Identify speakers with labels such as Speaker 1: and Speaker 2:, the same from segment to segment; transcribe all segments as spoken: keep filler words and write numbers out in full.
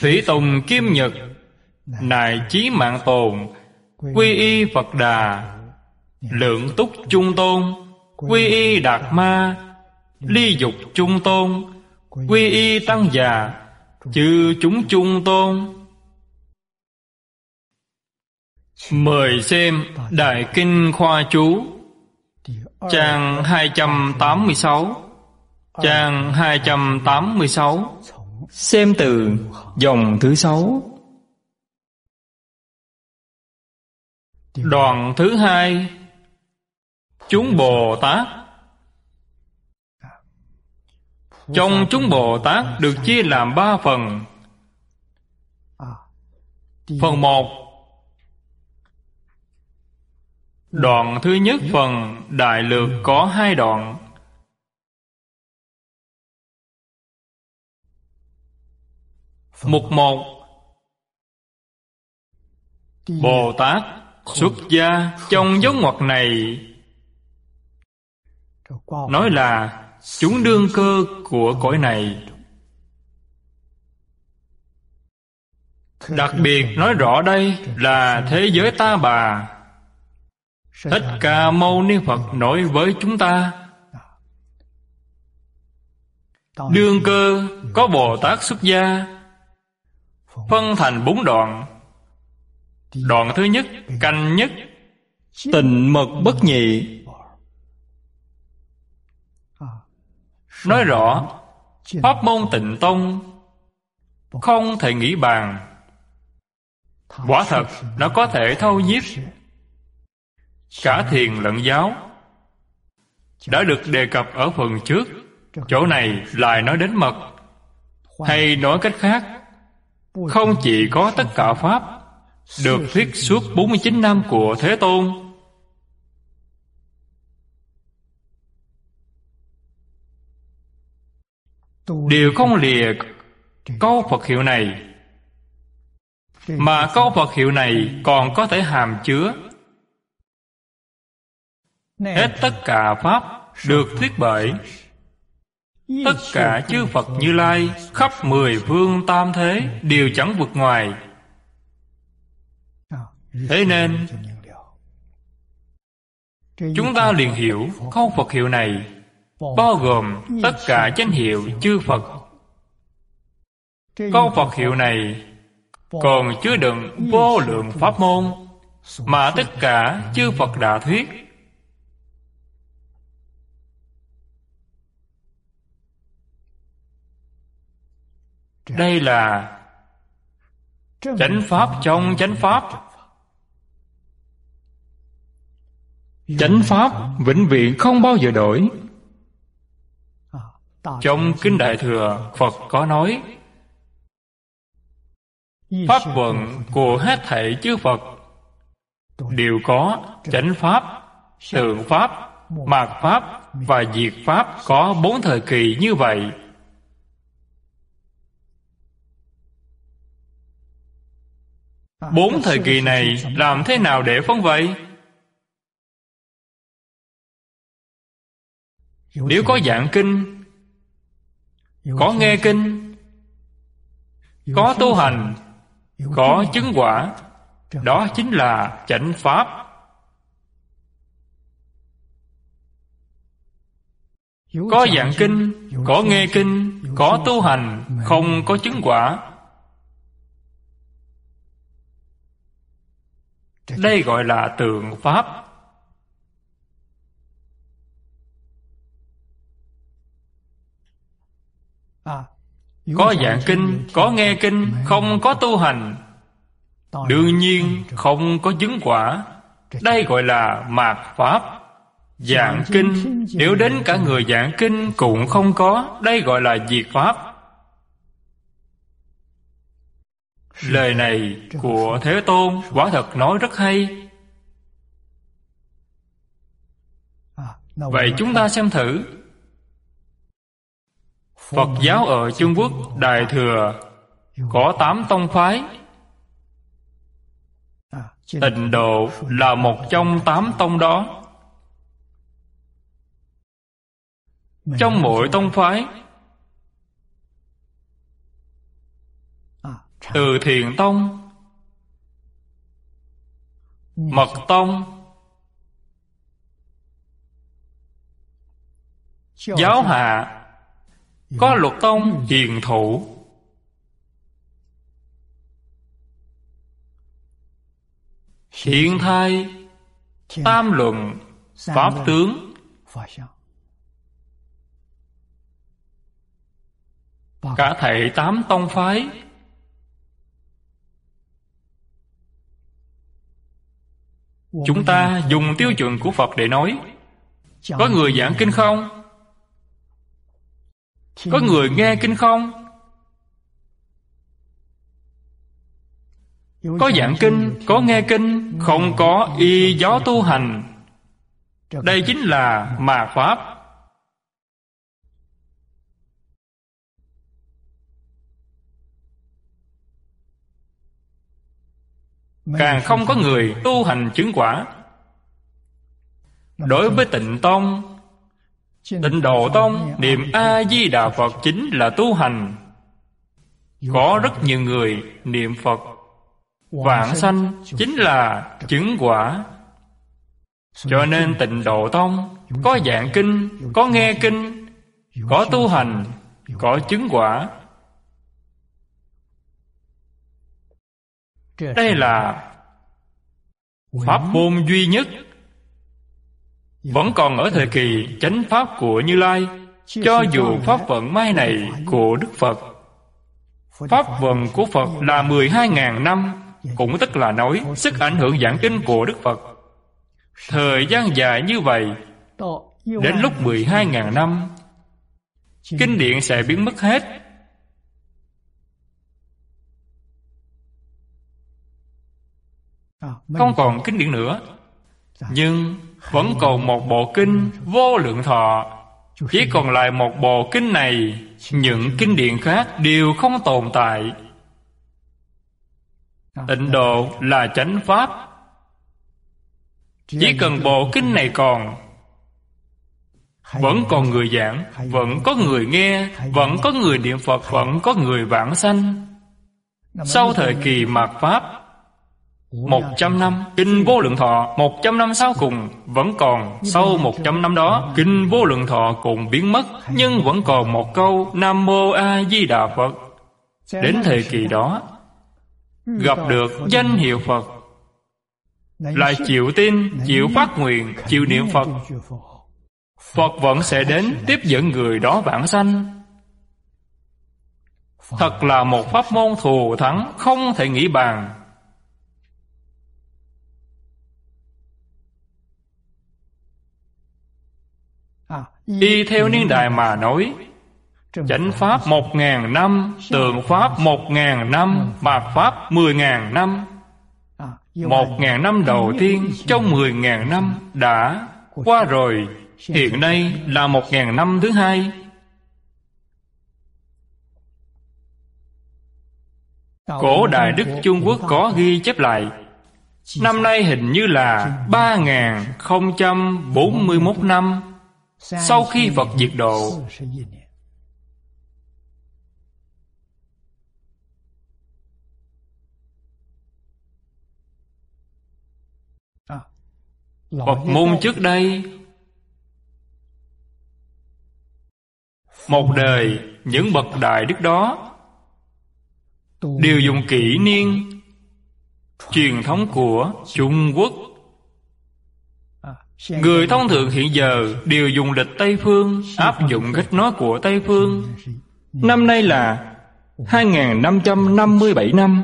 Speaker 1: Thủy Tùng Kim Nhật, nài chí mạng tồn, quy y Phật Đà, lượng túc chung tôn, quy y Đạt Ma, ly dục chung tôn, quy y Tăng Già, chư chúng chung tôn. Mời xem Đại Kinh Khoa Chú, trang hai trăm tám mươi sáu. Trang hai trăm tám mươi sáu, xem từ dòng thứ sáu. Đoạn thứ hai, chúng Bồ Tát. Trong chúng Bồ Tát được chia làm ba phần. Phần một, đoạn thứ nhất phần đại lược có hai đoạn. Mục một, Bồ Tát xuất gia trong dấu ngoặc này, nói là chúng đương cơ của cõi này. Đặc biệt nói rõ đây là thế giới Ta Bà. Thích Ca Mâu Ni Phật nói với chúng ta, đương cơ có Bồ Tát xuất gia, phân thành bốn đoạn. Đoạn thứ nhất, canh nhất, tịnh mật bất nhị, nói rõ pháp môn Tịnh Tông không thể nghĩ bàn. Quả thật nó có thể thâu nhiếp cả thiền lẫn giáo, đã được đề cập ở phần trước. Chỗ này lại nói đến mật, hay nói cách khác, không chỉ có tất cả pháp được thuyết suốt bốn mươi chín năm của Thế Tôn, đều không lìa câu Phật hiệu này, mà câu Phật hiệu này còn có thể hàm chứa hết tất cả pháp được thuyết bởi tất cả chư Phật Như Lai khắp mười phương tam thế, đều chẳng vượt ngoài. Thế nên chúng ta liền hiểu câu Phật hiệu này bao gồm tất cả danh hiệu chư Phật. Câu Phật hiệu này còn chứa đựng vô lượng pháp môn mà tất cả chư Phật đã thuyết. Đây là chánh pháp trong chánh pháp. Chánh pháp vĩnh viễn không bao giờ đổi. Trong Kinh Đại Thừa, Phật có nói, pháp vận của hết thảy chư Phật đều có chánh pháp, tượng pháp, mạt pháp và diệt pháp, có bốn thời kỳ như vậy. Bốn thời kỳ này làm thế nào để phân vậy? Nếu có giảng kinh, có nghe kinh, có tu hành, có chứng quả, đó chính là chánh pháp. Có giảng kinh, có nghe kinh, có tu hành, không có chứng quả, đây gọi là tượng pháp. Có giảng kinh, có nghe kinh, không có tu hành, đương nhiên không có chứng quả, đây gọi là mạt pháp. Giảng kinh, nếu đến cả người giảng kinh cũng không có, đây gọi là diệt pháp. Lời này của Thế Tôn quả thật nói rất hay. Vậy chúng ta xem thử. Phật giáo ở Trung Quốc Đại Thừa có tám tông phái. Tịnh Độ là một trong tám tông đó. Trong mỗi tông phái Từ Thiền Tông, Mật Tông, giáo hạ có Luật Tông hiền thủ. Hiện thai, tam luận, pháp tướng, cả thảy tám tông phái, chúng ta dùng tiêu chuẩn của Phật để nói. Có người giảng kinh không? Có người nghe kinh không? Có giảng kinh, có nghe kinh, không có y giáo tu hành. Đây chính là mạt pháp. Càng không có người tu hành chứng quả. Đối với Tịnh Tông, Tịnh Độ Tông, niệm A-di-đà Phật chính là tu hành. Có rất nhiều người niệm Phật vãng sanh chính là chứng quả. Cho nên Tịnh Độ Tông có giảng kinh, có nghe kinh, có tu hành, có chứng quả. Đây là pháp môn duy nhất. Vẫn còn ở thời kỳ chánh pháp của Như Lai. Cho dù pháp vận mai này của Đức Phật, pháp vận của Phật là mười hai ngàn năm, cũng tức là nói sức ảnh hưởng giảng kinh của Đức Phật thời gian dài như vậy, đến lúc mười hai ngàn năm, kinh điển sẽ biến mất hết. Không còn kinh điển nữa. Nhưng vẫn còn một bộ kinh Vô Lượng Thọ. Chỉ còn lại một bộ kinh này. Những kinh điển khác đều không tồn tại. Tịnh độ là chánh pháp. Chỉ cần bộ kinh này còn, vẫn còn người giảng, vẫn có người nghe, vẫn có người niệm Phật, vẫn có người vãng sanh. Sau thời kỳ mạt pháp một trăm năm, kinh Vô Lượng Thọ một trăm năm sau cùng vẫn còn. Sau một trăm năm đó, kinh Vô Lượng Thọ cũng biến mất, nhưng vẫn còn một câu Nam Mô A Di Đà Phật. Đến thời kỳ đó, gặp được danh hiệu Phật, lại chịu tin, chịu phát nguyện, chịu niệm Phật, Phật vẫn sẽ đến tiếp dẫn người đó vãng sanh. Thật là một pháp môn thù thắng, không thể nghĩ bàn. Y theo niên đại mà nói, chánh pháp một ngàn năm, tượng pháp một ngàn năm, mạt pháp mười ngàn năm. Một ngàn năm đầu tiên trong mười ngàn năm đã qua rồi. Hiện nay là một ngàn năm thứ hai. Cổ Đại Đức Trung Quốc có ghi chép lại, năm nay hình như là ba nghìn không trăm bốn mươi mốt năm sau khi Phật diệt độ. Phật môn trước đây, một đời những bậc đại đức đó đều dùng kỷ niên truyền thống của Trung Quốc. Người thông thường hiện giờ đều dùng lịch Tây Phương, áp dụng cách nói của Tây Phương. Năm nay là hai nghìn năm trăm năm mươi bảy năm.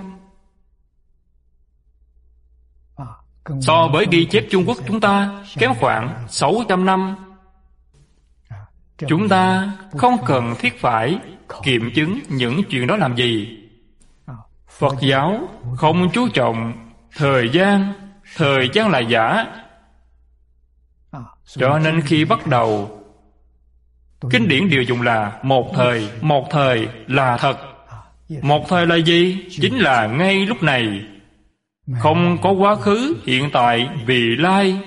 Speaker 1: So với ghi chép Trung Quốc chúng ta kém khoảng sáu trăm năm. Chúng ta không cần thiết phải kiểm chứng những chuyện đó làm gì. Phật giáo không chú trọng thời gian. Thời gian là giả. Cho nên khi bắt đầu, kinh điển đều dùng là một thời. Một thời là thật. Một thời là gì? Chính là ngay lúc này. Không có quá khứ, hiện tại, vị lai.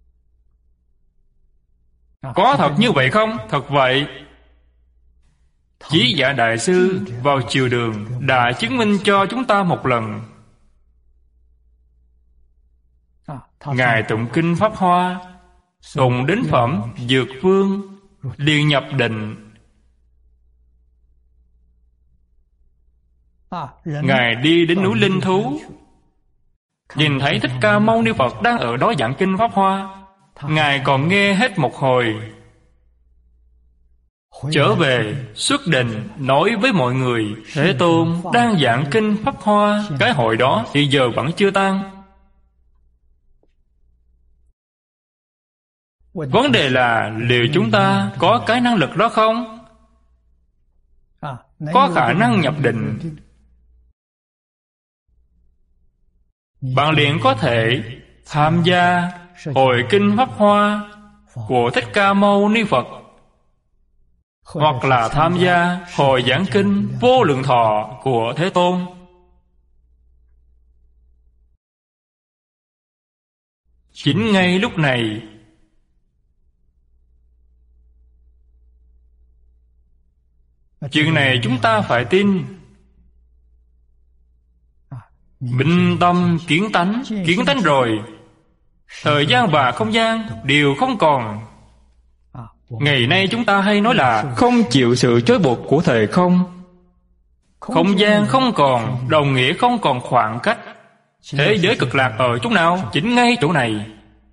Speaker 1: Có thật như vậy không? Thật vậy. Chí Dạ Đại Sư vào chiều đường đã chứng minh cho chúng ta một lần. Ngài tụng kinh Pháp Hoa, tụng đến phẩm Dược Vương, liền nhập định. Ngài đi đến núi Linh Thú, nhìn thấy Thích Ca Mâu Ni Phật đang ở đó giảng kinh Pháp Hoa. Ngài còn nghe hết một hồi. Trở về xuất định nói với mọi người: Thế Tôn đang giảng kinh Pháp Hoa. Cái hội đó thì giờ vẫn chưa tan. Vấn đề là liệu chúng ta có cái năng lực đó không? Có khả năng nhập định, bạn liền có thể tham gia hội kinh Pháp Hoa của Thích Ca Mâu Ni Phật, hoặc là tham gia hội giảng kinh Vô Lượng Thọ của Thế Tôn. Chính ngay lúc này, chuyện này chúng ta phải tin. Minh tâm kiến tánh, kiến tánh rồi, thời gian và không gian đều không còn. Ngày nay chúng ta hay nói là không chịu sự trói buộc của thời không. Không gian không còn, đồng nghĩa không còn khoảng cách. Thế giới cực lạc ở chỗ nào? Chính ngay chỗ này.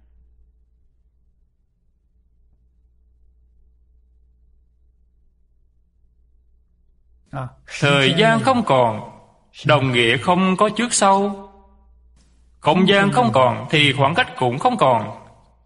Speaker 1: Thời gian không còn, đồng nghĩa không có trước sau. Không gian không còn thì khoảng cách cũng không còn.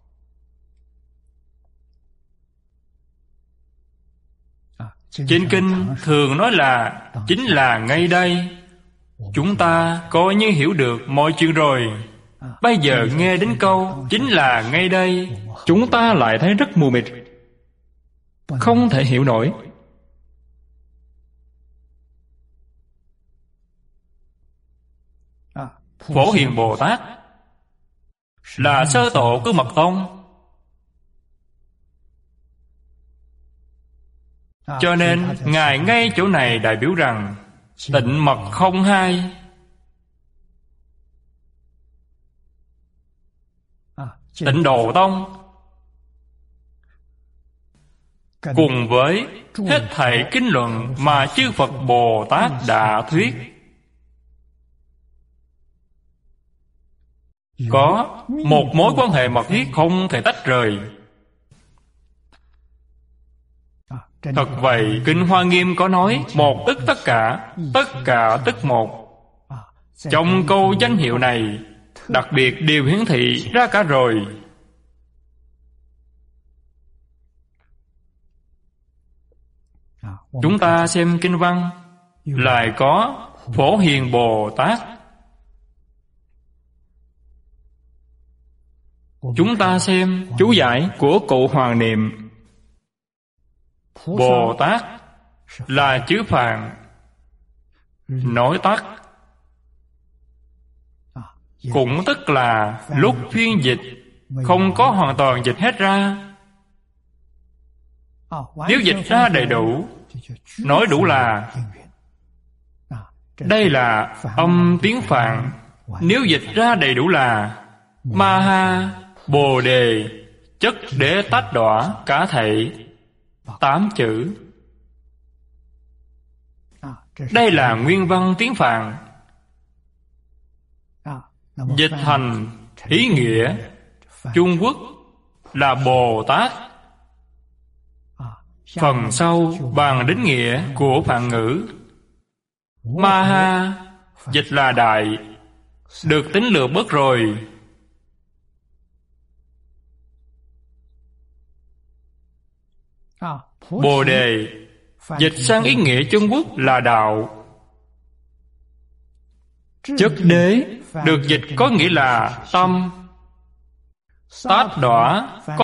Speaker 1: Trên kinh thường nói là chính là ngay đây. Chúng ta coi như hiểu được mọi chuyện rồi. Bây giờ nghe đến câu chính là ngay đây, chúng ta lại thấy rất mù mịt, không thể hiểu nổi. Phổ Hiền Bồ Tát là sơ tổ của Mật Tông, cho nên Ngài ngay chỗ này đại biểu rằng tịnh mật không hai. Tịnh Độ Tông cùng với hết thảy kinh luận mà chư Phật Bồ Tát đã thuyết, có một mối quan hệ mật thiết không thể tách rời. Thật vậy, Kinh Hoa Nghiêm có nói một tức tất cả, tất cả tức một. Trong câu danh hiệu này đặc biệt đều hiển thị ra cả rồi. Chúng ta xem kinh văn, lại có Phổ Hiền Bồ Tát. Chúng ta xem chú giải của Cụ Hoàng Niệm. Bồ Tát là chữ Phạn, nói tắt, cũng tức là lúc phiên dịch không có hoàn toàn dịch hết ra. Nếu dịch ra đầy đủ, nói đủ là đây là âm tiếng Phạn. Nếu dịch ra đầy đủ là Ma Ha Bồ Đề chất đế tách đọa cả thảy tám chữ. Đây là nguyên văn tiếng Phạn. Dịch thành ý nghĩa Trung Quốc là Bồ Tát. Phần sau bàn đến nghĩa của Phạn ngữ. Ma Ha dịch là đại, được tính lược bớt rồi. Bồ Đề dịch sang ý nghĩa Trung Quốc là đạo. Chất đế được dịch có nghĩa là tâm. Tát đọa có